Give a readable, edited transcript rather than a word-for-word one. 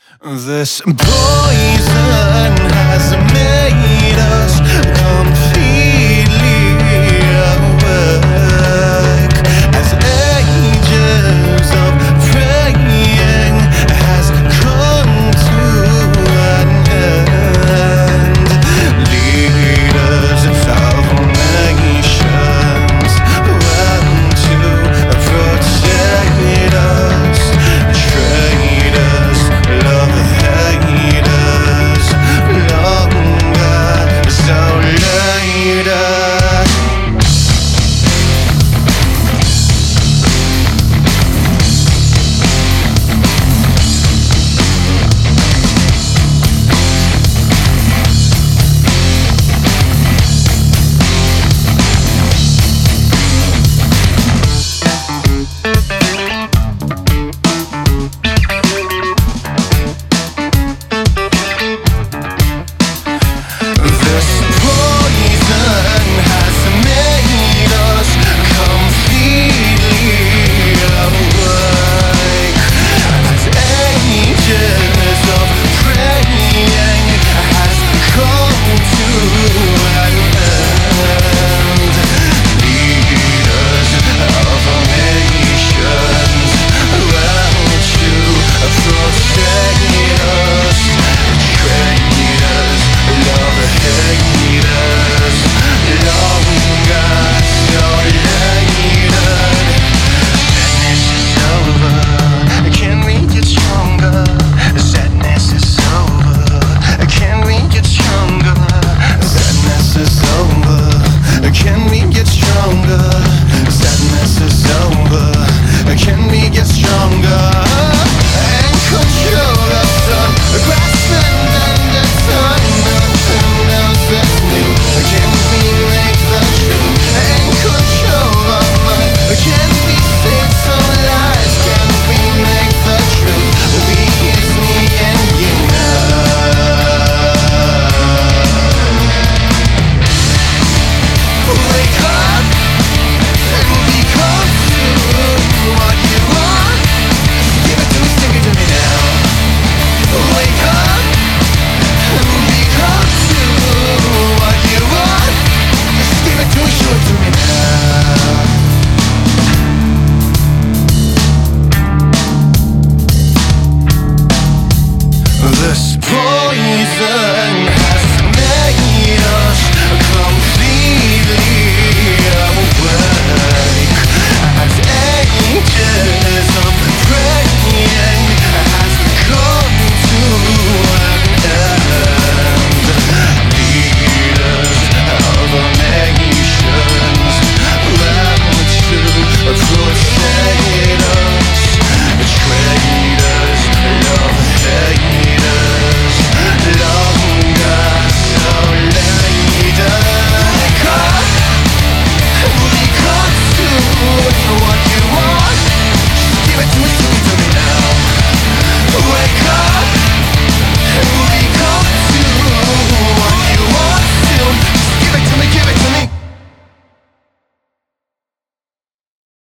This poison has made us completely awake, as ages of praying has come to an end. Leaders of nations want to protect us. Traitors, love haters, longer, so later. This poison has made us completely awake, as ages of praying has come to an end. Leaders of nations want to protect us. Traitors, love haters, longer, so later. Sadness is over, can we get stronger? Sadness is over, can we get stronger? Sadness is over, can we get stronger? Sadness is over, can we get stronger? And control the sun, grasping under tunnels that's new. Can we make the truth and control our mind? Can we save some lives? Can we make the truth? We is me and you now. Wake up and become true. What you want, give it to me, stick it to me now. Wake up and become true. What you want, just give it to me, show it to me now. This poison